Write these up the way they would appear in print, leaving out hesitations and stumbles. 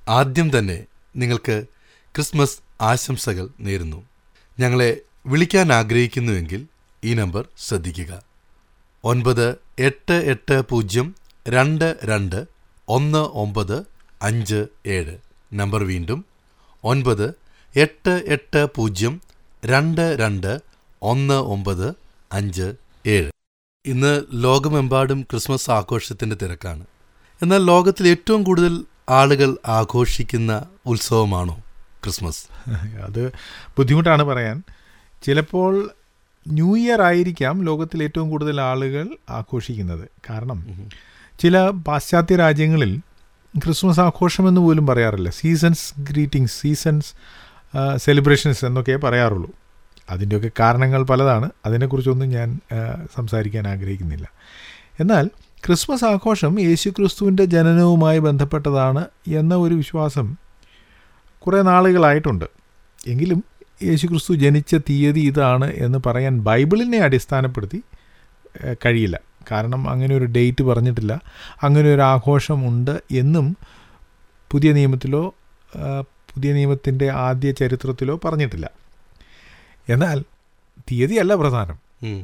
ആദ്യം തന്നെ നിങ്ങൾക്ക് ക്രിസ്മസ് ആശംസകൾ നേരുന്നു. ഞങ്ങളെ വിളിക്കാൻ ആഗ്രഹിക്കുന്നുവെങ്കിൽ ഈ നമ്പർ ശ്രദ്ധിക്കുക: 9880221957. നമ്പർ വീണ്ടും 9880221957. ഇന്ന് ലോകമെമ്പാടും ക്രിസ്മസ് ആഘോഷത്തിൻ്റെ തിരക്കാണ്. എന്നാൽ ലോകത്തിൽ ഏറ്റവും കൂടുതൽ ആളുകൾ ആഘോഷിക്കുന്ന ഉത്സവമാണോ ക്രിസ്മസ്? അത് ബുദ്ധിമുട്ടാണ് പറയാൻ. ചിലപ്പോൾ ന്യൂ ഇയർ ആയിരിക്കാം ലോകത്തിൽ ഏറ്റവും കൂടുതൽ ആളുകൾ ആഘോഷിക്കുന്നത്. കാരണം ചില പാശ്ചാത്യ രാജ്യങ്ങളിൽ ക്രിസ്മസ് ആഘോഷമെന്ന് പോലും പറയാറില്ല. സീസൺസ് ഗ്രീറ്റിംഗ്സ്, സീസൺസ് സെലിബ്രേഷൻസ് എന്നൊക്കെ പറയാറുള്ളൂ. അതിൻ്റെയൊക്കെ കാരണങ്ങൾ പലതാണ്. അതിനെക്കുറിച്ചൊന്നും ഞാൻ സംസാരിക്കാൻ ആഗ്രഹിക്കുന്നില്ല. എന്നാൽ ക്രിസ്മസ് ആഘോഷം യേശുക്രിസ്തുവിൻ്റെ ജനനവുമായി ബന്ധപ്പെട്ടതാണ് എന്ന ഒരു വിശ്വാസം കുറേ നാളുകളായിട്ടുണ്ട്. എങ്കിലും യേശുക്രിസ്തു ജനിച്ച തീയതി ഇതാണ് എന്ന് പറയാൻ ബൈബിളിനെ അടിസ്ഥാനപ്പെടുത്തി കഴിയില്ല. കാരണം അങ്ങനെ ഒരു ഡേറ്റ് പറഞ്ഞിട്ടില്ല, അങ്ങനെ ഒരു ആഘോഷമുണ്ട് എന്നും പുതിയ നിയമത്തിലോ പുതിയ നിയമത്തിൻ്റെ ആദ്യ ചരിത്രത്തിലോ പറഞ്ഞിട്ടില്ല. എന്നാൽ തീയതിയല്ല പ്രധാനം.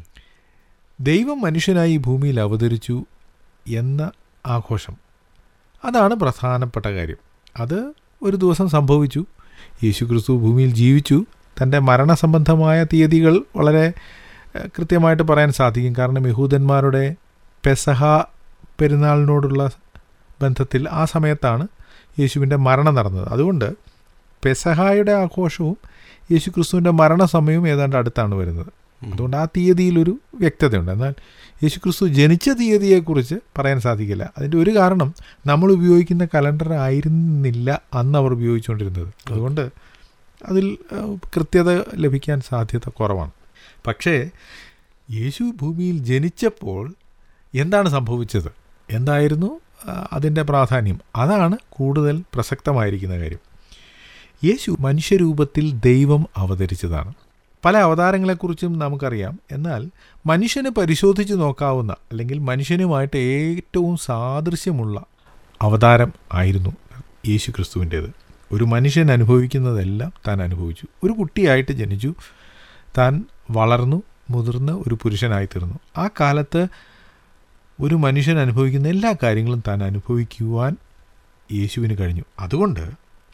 ദൈവം മനുഷ്യനായി ഭൂമിയിൽ അവതരിച്ചു എന്ന ആഘോഷം, അതാണ് പ്രധാനപ്പെട്ട കാര്യം. അത് ഒരു ദിവസം സംഭവിച്ചു. യേശുക്രിസ്തു ഭൂമിയിൽ ജീവിച്ചു. തൻ്റെ മരണസംബന്ധമായ തീയതികൾ വളരെ കൃത്യമായിട്ട് പറയാൻ സാധിക്കും. കാരണം യഹൂദന്മാരുടെ പെസഹ പെരുന്നാളിനോടുള്ള ബന്ധത്തിൽ ആ സമയത്താണ് യേശുവിൻ്റെ മരണം നടന്നത്. അതുകൊണ്ട് പെസഹായുടെ ആഘോഷവും യേശുക്രിസ്തുവിൻ്റെ മരണസമയവും ഏതാണ്ട് അടുത്താണ് വരുന്നത്. അതുകൊണ്ട് ആ തീയതിയിലൊരു വ്യക്തതയുണ്ട്. എന്നാൽ യേശുക്രിസ്തു ജനിച്ച തീയതിയെക്കുറിച്ച് പറയാൻ സാധിക്കില്ല. അതിൻ്റെ ഒരു കാരണം നമ്മൾ ഉപയോഗിക്കുന്ന കലണ്ടർ ആയിരുന്നില്ല അന്ന് അവർ ഉപയോഗിച്ചുകൊണ്ടിരുന്നത്. അതുകൊണ്ട് അതിൽ കൃത്യത ലഭിക്കാൻ സാധ്യത കുറവാണ്. പക്ഷേ യേശു ഭൂമിയിൽ ജനിച്ചപ്പോൾ എന്താണ് സംഭവിച്ചത്, എന്തായിരുന്നു അതിൻ്റെ പ്രാധാന്യം, അതാണ് കൂടുതൽ പ്രസക്തമായിരിക്കുന്ന കാര്യം. യേശു മനുഷ്യരൂപത്തിൽ ദൈവം അവതരിച്ചതാണ്. പല അവതാരങ്ങളെക്കുറിച്ചും നമുക്കറിയാം. എന്നാൽ മനുഷ്യന് പരിശോധിച്ച് നോക്കാവുന്ന അല്ലെങ്കിൽ മനുഷ്യനുമായിട്ട് ഏറ്റവും സാദൃശ്യമുള്ള അവതാരം ആയിരുന്നു യേശു ക്രിസ്തുവിൻ്റേത്. ഒരു മനുഷ്യൻ അനുഭവിക്കുന്നതെല്ലാം താൻ അനുഭവിച്ചു. ഒരു കുട്ടിയായിട്ട് ജനിച്ചു, താൻ വളർന്നു മുതിർന്ന് ഒരു പുരുഷനായിത്തീർന്നു. ആ കാലത്ത് ഒരു മനുഷ്യൻ അനുഭവിക്കുന്ന എല്ലാ കാര്യങ്ങളും താൻ അനുഭവിക്കുവാൻ യേശുവിന് കഴിഞ്ഞു. അതുകൊണ്ട്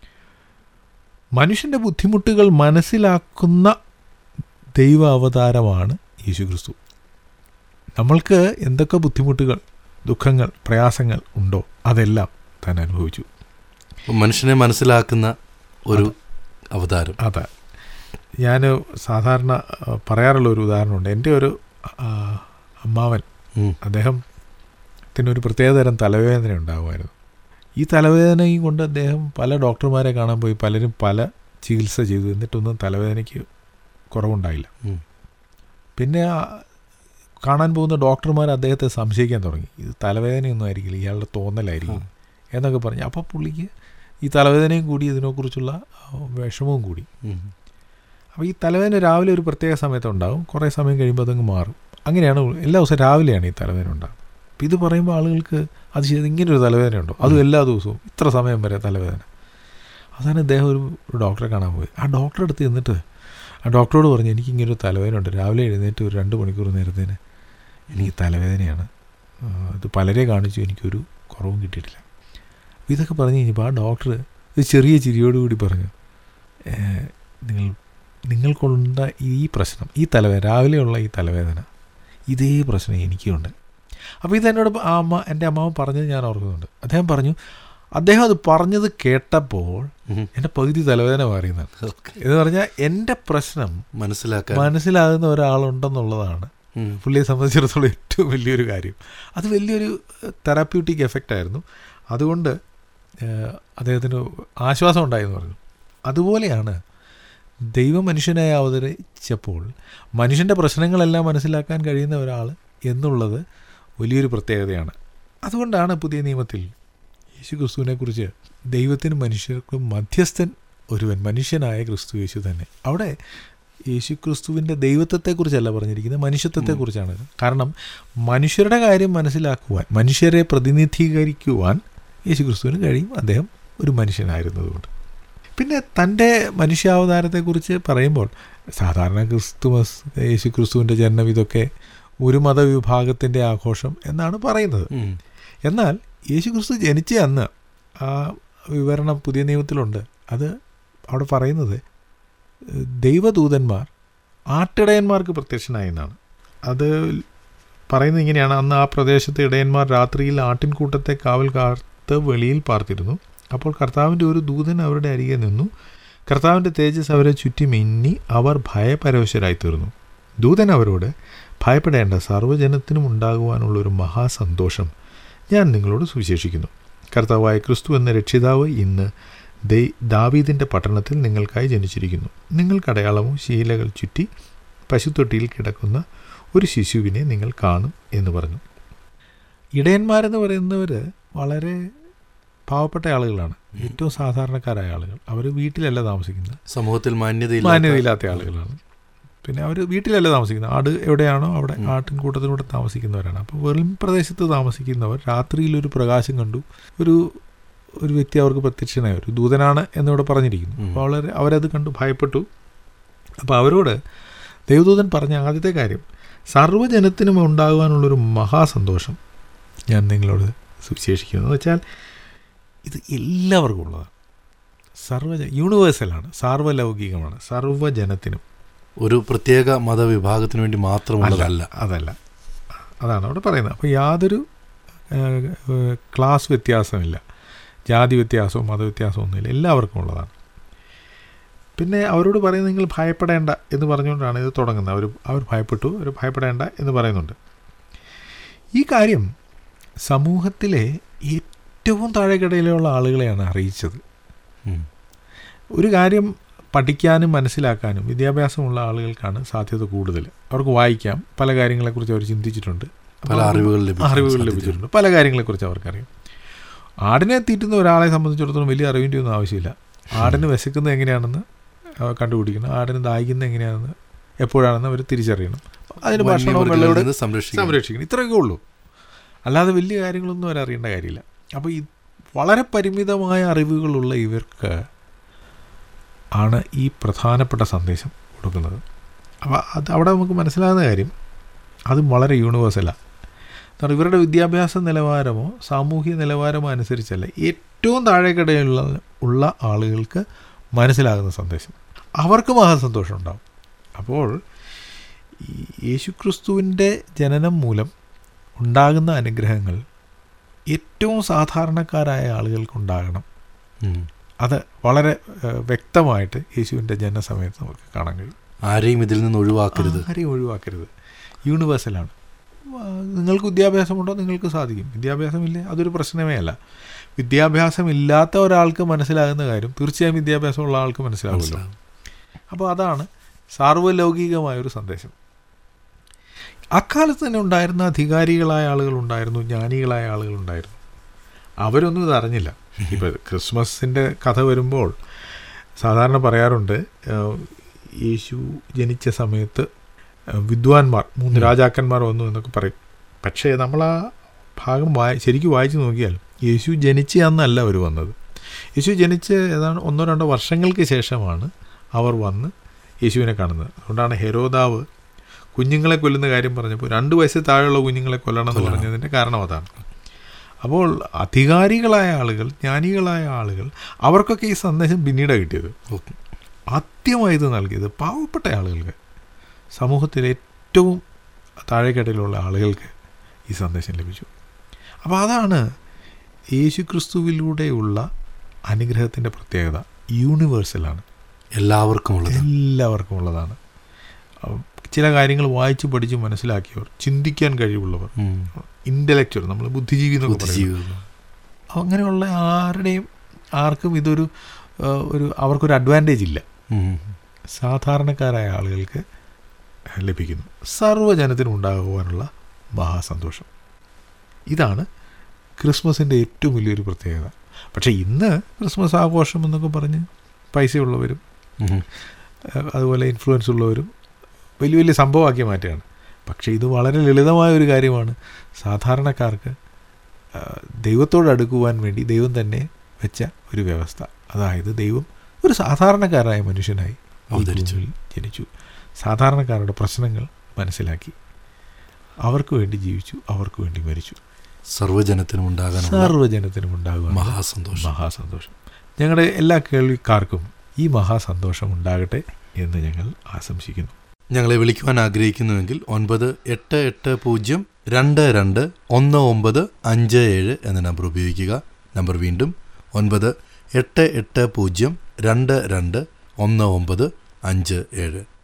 മനുഷ്യൻ്റെ ബുദ്ധിമുട്ടുകൾ മനസ്സിലാക്കുന്ന ദൈവ അവതാരമാണ് യേശുക്രിസ്തു. നമ്മൾക്ക് എന്തൊക്കെ ബുദ്ധിമുട്ടുകൾ, ദുഃഖങ്ങൾ, പ്രയാസങ്ങൾ ഉണ്ടോ അതെല്ലാം താൻ അനുഭവിച്ചു. മനുഷ്യനെ മനസ്സിലാക്കുന്ന ഒരു അവതാരം. അതെ. ഞാൻ സാധാരണ പറയാറുള്ള ഒരു ഉദാഹരണമുണ്ട്. എൻ്റെ ഒരു അമ്മാവൻ, അദ്ദേഹത്തിനൊരു പ്രത്യേകതരം തലവേദന ഉണ്ടാകുമായിരുന്നു. ഈ തലവേദനയും കൊണ്ട് അദ്ദേഹം പല ഡോക്ടർമാരെ കാണാൻ പോയി. പലരും പല ചികിത്സ ചെയ്തു, എന്നിട്ടൊന്നും തലവേദനയ്ക്ക് കുറവുണ്ടായില്ല. പിന്നെ കാണാൻ പോകുന്ന ഡോക്ടർമാർ അദ്ദേഹത്തെ സംശയിക്കാൻ തുടങ്ങി. ഇത് തലവേദനയൊന്നും ആയിരിക്കില്ല, ഇയാളുടെ തോന്നലായിരിക്കും എന്നൊക്കെ പറഞ്ഞു. അപ്പോൾ പുള്ളിക്ക് ഈ തലവേദനയും കൂടി ഇതിനെക്കുറിച്ചുള്ള വിഷമവും കൂടി. അപ്പോൾ ഈ തലവേദന രാവിലെ ഒരു പ്രത്യേക സമയത്ത് ഉണ്ടാകും, കുറേ സമയം കഴിയുമ്പോൾ അതങ്ങ് മാറും. അങ്ങനെയാണ് എല്ലാ ദിവസവും രാവിലെയാണ് ഈ തലവേദന ഉണ്ടാകും. അപ്പോൾ ഇത് പറയുമ്പോൾ ആളുകൾക്ക് അത് ചെയ്ത് ഇങ്ങനൊരു തലവേദന ഉണ്ടോ, അതും എല്ലാ ദിവസവും ഇത്ര സമയം വരെ തലവേദന. അതാണ് അദ്ദേഹം ഒരു ഡോക്ടറെ കാണാൻ പോയി. ആ ഡോക്ടറെ അടുത്ത് ചെന്നിട്ട് ആ ഡോക്ടറോട് പറഞ്ഞു, എനിക്കിങ്ങനൊരു തലവേദന ഉണ്ട്, രാവിലെ എഴുന്നേറ്റ് ഒരു 2 മണിക്കൂർ നേരത്തേന് എനിക്ക് തലവേദനയാണ്, ഇത് പലരെ കാണിച്ചു, എനിക്കൊരു കുറവും കിട്ടിയിട്ടില്ല. ഇതൊക്കെ പറഞ്ഞു കഴിഞ്ഞപ്പോൾ ആ ഡോക്ടർ ഒരു ചെറിയ ചിരിയോടുകൂടി പറഞ്ഞു, നിങ്ങൾക്കുണ്ട ഈ പ്രശ്നം, ഈ തലവേദന, രാവിലെയുള്ള ഈ തലവേദന, ഇതേ പ്രശ്നം എനിക്കുണ്ട്. അപ്പോൾ ഇതെന്നോട് എൻ്റെ അമ്മാവൻ പറഞ്ഞത് ഞാൻ ഓർക്കുന്നുണ്ട്. അദ്ദേഹം പറഞ്ഞു, അദ്ദേഹം അത് പറഞ്ഞത് കേട്ടപ്പോൾ എൻ്റെ പകുതി തലവേദന മാറിയെന്നാണ്. എന്ന് പറഞ്ഞാൽ എൻ്റെ പ്രശ്നം മനസ്സിലാകുന്ന ഒരാളുണ്ടെന്നുള്ളതാണ് പുള്ളിയെ സംബന്ധിച്ചിടത്തോളം ഏറ്റവും വലിയൊരു കാര്യം. അത് വലിയൊരു തെറാപ്യൂട്ടിക് എഫക്റ്റ് ആയിരുന്നു. അതുകൊണ്ട് അദ്ദേഹത്തിന് ആശ്വാസം ഉണ്ടായെന്ന് പറഞ്ഞു. അതുപോലെയാണ് ദൈവം മനുഷ്യനായി അവതരിച്ചപ്പോൾ മനുഷ്യൻ്റെ പ്രശ്നങ്ങളെല്ലാം മനസ്സിലാക്കാൻ കഴിയുന്ന ഒരാൾ എന്നുള്ളത് വലിയൊരു പ്രത്യേകതയാണ്. അതുകൊണ്ടാണ് പുതിയ നിയമത്തിൽ യേശുക്രിസ്തുവിനെക്കുറിച്ച് ദൈവത്തിനും മനുഷ്യർക്കും മധ്യസ്ഥൻ ഒരുവൻ, മനുഷ്യനായ ക്രിസ്തു യേശു തന്നെ. അവിടെ യേശുക്രിസ്തുവിൻ്റെ ദൈവത്വത്തെക്കുറിച്ചല്ല പറഞ്ഞിരിക്കുന്നത്, മനുഷ്യത്വത്തെക്കുറിച്ചാണ്. കാരണം മനുഷ്യരുടെ കാര്യം മനസ്സിലാക്കുവാൻ, മനുഷ്യരെ പ്രതിനിധീകരിക്കുവാൻ യേശുക്രിസ്തുവിന് കഴിയും. അദ്ദേഹം ഒരു മനുഷ്യനായിരുന്നതുകൊണ്ട്. പിന്നെ തൻ്റെ മനുഷ്യാവതാരത്തെക്കുറിച്ച് പറയുമ്പോൾ സാധാരണ ക്രിസ്തുമസ്, യേശു ക്രിസ്തുവിൻ്റെ ജനനം, ഇതൊക്കെ ഒരു മതവിഭാഗത്തിൻ്റെ ആഘോഷം എന്നാണ് പറയുന്നത്. എന്നാൽ യേശു ക്രിസ്തു ജനിച്ച അന്ന് ആ വിവരണം പുതിയ നിയമത്തിലുണ്ട്. അത് അവിടെ പറയുന്നത് ദൈവദൂതന്മാർ ആട്ടിടയന്മാർക്ക് പ്രത്യക്ഷനായി എന്നാണ്. അത് പറയുന്നത് ഇങ്ങനെയാണ്: അന്ന് ആ പ്രദേശത്തെ ഇടയന്മാർ രാത്രിയിൽ ആട്ടിൻകൂട്ടത്തെ കാവൽ കാത്ത് വെളിയിൽ പാർത്തിരുന്നു. അപ്പോൾ കർത്താവിൻ്റെ ഒരു ദൂതൻ അവരുടെ അരികെ നിന്നു. കർത്താവിൻ്റെ തേജസ് അവരെ ചുറ്റി മിന്നി അവർ ഭയപരവശരായി തീർന്നു. ദൂതൻ അവരോട്, ഭയപ്പെടേണ്ട, സർവ്വജനത്തിനും ഉണ്ടാകുവാനുള്ളൊരു മഹാസന്തോഷം ഞാൻ നിങ്ങളോട് സുവിശേഷിക്കുന്നു. കർത്താവായ ക്രിസ്തു എന്ന രക്ഷിതാവ് ഇന്ന് ദാവീദിൻ്റെ പട്ടണത്തിൽ നിങ്ങൾക്കായി ജനിച്ചിരിക്കുന്നു. നിങ്ങൾക്ക് അടയാളമോ ശീലകൾ ചുറ്റി പശുത്തൊട്ടിയിൽ കിടക്കുന്ന ഒരു ശിശുവിനെ നിങ്ങൾ കാണും എന്ന് പറഞ്ഞു. ഇടയന്മാരെന്ന് പറയുന്നവർ വളരെ പാവപ്പെട്ട ആളുകളാണ്, ഏറ്റവും സാധാരണക്കാരായ ആളുകൾ. അവർ വീട്ടിലല്ല താമസിക്കുന്നത്, സമൂഹത്തിൽ മാന്യതയില്ലാത്ത ആളുകളാണ്. പിന്നെ അവർ വീട്ടിലല്ല താമസിക്കുന്നത്, ആട് എവിടെയാണോ അവിടെ ആട്ടിൻകൂട്ടത്തിലൂടെ താമസിക്കുന്നവരാണ്. അപ്പോൾ വെറും പ്രദേശത്ത് താമസിക്കുന്നവർ രാത്രിയിലൊരു പ്രകാശം കണ്ടു. ഒരു വ്യക്തി അവർക്ക് പ്രത്യക്ഷനായ ഒരു ദൂതനാണ് എന്നിവിടെ പറഞ്ഞിരിക്കുന്നു. അപ്പോൾ അവരത് കണ്ടു ഭയപ്പെട്ടു. അപ്പോൾ അവരോട് ദൈവദൂതൻ പറഞ്ഞ ആദ്യത്തെ കാര്യം, സർവ്വജനത്തിനും ഉണ്ടാകുവാനുള്ളൊരു മഹാസന്തോഷം ഞാൻ നിങ്ങളോട് സുവിശേഷിക്കുന്നു. എന്ന് വെച്ചാൽ ഇത് എല്ലാവർക്കും ഉള്ളതാണ്, യൂണിവേഴ്സലാണ്, സാർവലൗകികമാണ്, സർവ്വജനത്തിനും. ഒരു പ്രത്യേക മതവിഭാഗത്തിന് വേണ്ടി മാത്രമുള്ളതല്ല. അതല്ല, അതാണ് അവിടെ പറയുന്നത്. അപ്പോൾ യാതൊരു ക്ലാസ് വ്യത്യാസമില്ല, ജാതി വ്യത്യാസവും മതവ്യത്യാസവും ഒന്നുമില്ല, എല്ലാവർക്കും ഉള്ളതാണ്. പിന്നെ അവരോട് പറയുന്നത് നിങ്ങൾ ഭയപ്പെടേണ്ട എന്ന് പറഞ്ഞുകൊണ്ടാണ് ഇത് തുടങ്ങുന്നത്. അവർ ഭയപ്പെട്ടു, അവർ ഭയപ്പെടേണ്ട എന്ന് പറയുന്നുണ്ട്. ഈ കാര്യം സമൂഹത്തിലെ ഏറ്റവും താഴെക്കിടയിലുള്ള ആളുകളെയാണ് അറിയിച്ചത്. ഒരു കാര്യം പഠിക്കാനും മനസ്സിലാക്കാനും വിദ്യാഭ്യാസമുള്ള ആളുകൾക്കാണ് സാധ്യത കൂടുതൽ. അവർക്ക് വായിക്കാം, പല കാര്യങ്ങളെക്കുറിച്ച് അവർ ചിന്തിച്ചിട്ടുണ്ട്, പല അറിവുകൾ ലഭിച്ചിട്ടുണ്ട്, പല കാര്യങ്ങളെക്കുറിച്ച് അവർക്കറിയാം. ആടിനെ തീറ്റുന്ന ഒരാളെ സംബന്ധിച്ചിടത്തോളം വലിയ അറിവിൻ്റെ ഒന്നും ആവശ്യമില്ല. ആടിന് വിശക്കുന്നത് എങ്ങനെയാണെന്ന് കണ്ടുപിടിക്കണം, ആടിന് ദാഹിക്കുന്നത് എങ്ങനെയാണെന്ന് എപ്പോഴാണെന്ന് അവർ തിരിച്ചറിയണം, അതിന് ഭക്ഷണവും വെള്ളവും സംരക്ഷിക്കണം. ഇത്രയൊക്കെ ഉള്ളൂ, അല്ലാതെ വലിയ കാര്യങ്ങളൊന്നും അവരറിയേണ്ട കാര്യമില്ല. അപ്പോൾ ഈ വളരെ പരിമിതമായ അറിവുകളുള്ള ഇവർക്ക് ആണ് ഈ പ്രധാനപ്പെട്ട സന്ദേശം കൊടുക്കുന്നത്. അപ്പോൾ അവിടെ നമുക്ക് മനസ്സിലാകുന്ന കാര്യം അത് വളരെ യൂണിവേഴ്സലാണ്. കാരണം ഇവരുടെ വിദ്യാഭ്യാസ നിലവാരമോ സാമൂഹിക നിലവാരമോ അനുസരിച്ചല്ല, ഏറ്റവും താഴെക്കിടയിലുള്ള ആളുകൾക്ക് മനസ്സിലാകുന്ന സന്ദേശം അവർക്ക് മഹാസന്തോഷം ഉണ്ടാവും. അപ്പോൾ ഈ യേശുക്രിസ്തുവിൻ്റെ ജനനം മൂലം ഉണ്ടാകുന്ന അനുഗ്രഹങ്ങൾ ഏറ്റവും സാധാരണക്കാരായ ആളുകൾക്കുണ്ടാകണം. അത് വളരെ വ്യക്തമായിട്ട് യേശുവിൻ്റെ ജനനസമയത്ത് നമുക്ക് കാണാൻ കഴിയും. ആരെയും ഇതിൽ നിന്ന് ഒഴിവാക്കരുത്. യൂണിവേഴ്സലാണ്. നിങ്ങൾക്ക് വിദ്യാഭ്യാസമുണ്ടോ, നിങ്ങൾക്ക് സാധിക്കും. വിദ്യാഭ്യാസമില്ലേ, അതൊരു പ്രശ്നമേ അല്ല. വിദ്യാഭ്യാസമില്ലാത്ത ഒരാൾക്ക് മനസ്സിലാകുന്ന കാര്യം തീർച്ചയായും വിദ്യാഭ്യാസമുള്ള ആൾക്ക് മനസ്സിലാവില്ല. അപ്പോൾ അതാണ് സാർവലൗകികമായൊരു സന്ദേശം. അക്കാലത്ത് തന്നെ ഉണ്ടായിരുന്ന അധികാരികളായ ആളുകളുണ്ടായിരുന്നു, ജ്ഞാനികളായ ആളുകളുണ്ടായിരുന്നു. അവരൊന്നും ഇതറിഞ്ഞില്ല. ഇപ്പോൾ ക്രിസ്മസിൻ്റെ കഥ വരുമ്പോൾ സാധാരണ പറയാറുണ്ട്, യേശു ജനിച്ച സമയത്ത് വിദ്വാൻമാർ 3 രാജാക്കന്മാർ വന്നു എന്നൊക്കെ പറയും. പക്ഷേ നമ്മൾ ആ ഭാഗം ശരിക്കും വായിച്ച് നോക്കിയാൽ യേശു ജനിച്ച അന്നല്ല അവർ വന്നത്. യേശു ജനിച്ച് ഏതാണ്ട് 1-2 വർഷങ്ങൾക്ക് ശേഷമാണ് അവർ വന്ന് യേശുവിനെ കാണുന്നത്. അതുകൊണ്ടാണ് ഹെരോദാവ് കുഞ്ഞുങ്ങളെ കൊല്ലുന്ന കാര്യം പറഞ്ഞപ്പോൾ 2 വയസ്സിൽ താഴെയുള്ള കുഞ്ഞുങ്ങളെ കൊല്ലണം എന്ന് പറഞ്ഞതിൻ്റെ കാരണം അതാണ്. അപ്പോൾ അധികാരികളായ ആളുകൾ, ജ്ഞാനികളായ ആളുകൾ, അവർക്കൊക്കെ ഈ സന്ദേശം പിന്നീടാണ് കിട്ടിയത്. ആദ്യമായി ഇത് നൽകിയത് പാവപ്പെട്ട ആളുകൾക്ക്, സമൂഹത്തിലെ ഏറ്റവും താഴെക്കിടയിലുള്ള ആളുകൾക്ക് ഈ സന്ദേശം ലഭിച്ചു. അപ്പോൾ അതാണ് യേശുക്രിസ്തുവിലൂടെയുള്ള അനുഗ്രഹത്തിൻ്റെ പ്രത്യേകത. യൂണിവേഴ്സലാണ്, എല്ലാവർക്കും ഉള്ളതാണ്. ചില കാര്യങ്ങൾ വായിച്ച് പഠിച്ച് മനസ്സിലാക്കിയവർ, ചിന്തിക്കാൻ കഴിവുള്ളവർ, ഇൻ്റലക്ച്വൽ, നമ്മൾ ബുദ്ധിജീവി എന്നൊക്കെ പറയുന്നത്, അങ്ങനെയുള്ള ആർക്കും ഇതൊരു അവർക്കൊരു അഡ്വാൻറ്റേജ് ഇല്ല. സാധാരണക്കാരായ ആളുകൾക്ക് ലഭിക്കുന്നു. സർവ്വജനത്തിനും ഉണ്ടാകുവാനുള്ള മഹാസന്തോഷം. ഇതാണ് ക്രിസ്മസിൻ്റെ ഏറ്റവും വലിയൊരു പ്രത്യേകത. പക്ഷേ ഇന്ന് ക്രിസ്മസ് ആഘോഷം എന്നൊക്കെ പറഞ്ഞ് പൈസയുള്ളവരും അതുപോലെ ഇൻഫ്ലുവൻസ് ഉള്ളവരും വലിയ വലിയ സംഭവമാക്കി മാറ്റുകയാണ്. പക്ഷേ ഇത് വളരെ ലളിതമായ ഒരു കാര്യമാണ്. സാധാരണക്കാർക്ക് ദൈവത്തോട് അടുക്കുവാൻ വേണ്ടി ദൈവം തന്നെ വെച്ച ഒരു വ്യവസ്ഥ. അതായത് ദൈവം ഒരു സാധാരണക്കാരായ മനുഷ്യനായി ജനിച്ചു, സാധാരണക്കാരുടെ പ്രശ്നങ്ങൾ മനസ്സിലാക്കി, അവർക്ക് വേണ്ടി ജീവിച്ചു, അവർക്ക് വേണ്ടി മരിച്ചു. സർവ്വജനത്തിനും ഉണ്ടാകുക മഹാസന്തോഷം. ഞങ്ങളുടെ എല്ലാ കേൾവിക്കാർക്കും ഈ മഹാസന്തോഷം ഉണ്ടാകട്ടെ എന്ന് ഞങ്ങൾ ആശംസിക്കുന്നു. ഞങ്ങളെ വിളിക്കുവാൻ ആഗ്രഹിക്കുന്നുവെങ്കിൽ 9880221957 എന്ന നമ്പർ ഉപയോഗിക്കുക. നമ്പർ വീണ്ടും 9880221957.